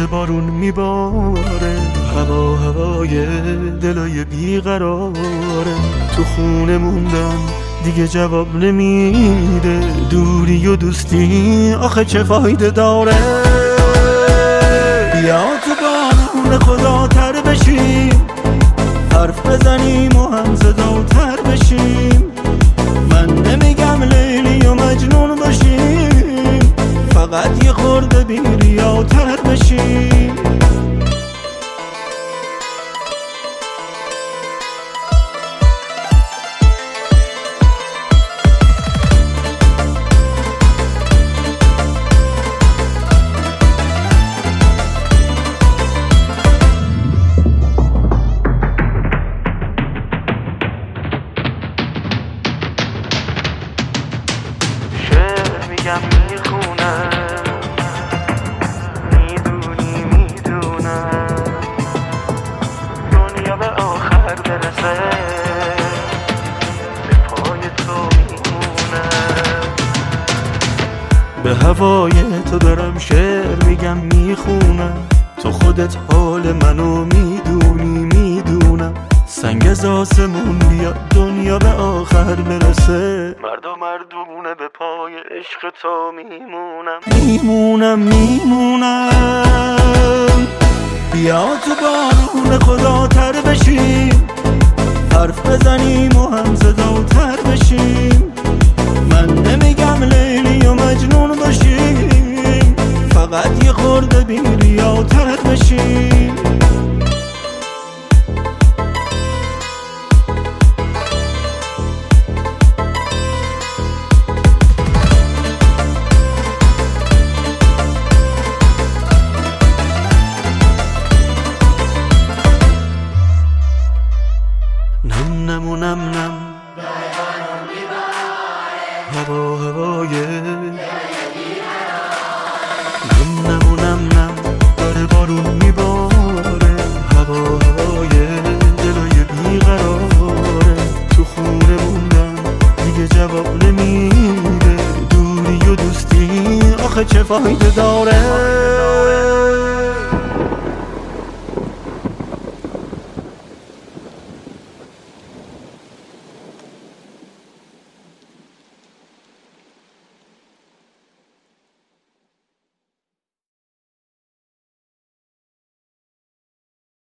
بارون میباره، هوای دلای بیقراره. تو خونه موندم دیگه جواب نمیده، دوری و دوستی آخه چه فایده داره؟ بیا تو بارون خدا تر بشیم، حرف بزنیم و هم صداتر بشیم. من نمیگم لیلی و مجنون باشیم، فقط یه خورده بی‌ریاتر بشیم. میگم میخونم، میدونم دنیا به آخر برسه، به پای تو میمونم. به هوای تو دارم شعر میگم میخونم، تو خودت حال منو میدونم. سنگ از آسمون بیاد دنیا به آخر برسه، مرد و مردونه به پای عشق تو میمونم. بیا تو بارون خدا تر بشیم، حرف بزنیم و هم صداتر بشیم. من نمیگم لیلی و مجنون باشیم، فقط یه خورده بی‌ریاتر بشیم. نم هوای نم داره بارون میباره، هوای دلای بیقراره. تو خونه موندم دیگه جواب نمیده، دوری و دوستی آخه چه فایده داره؟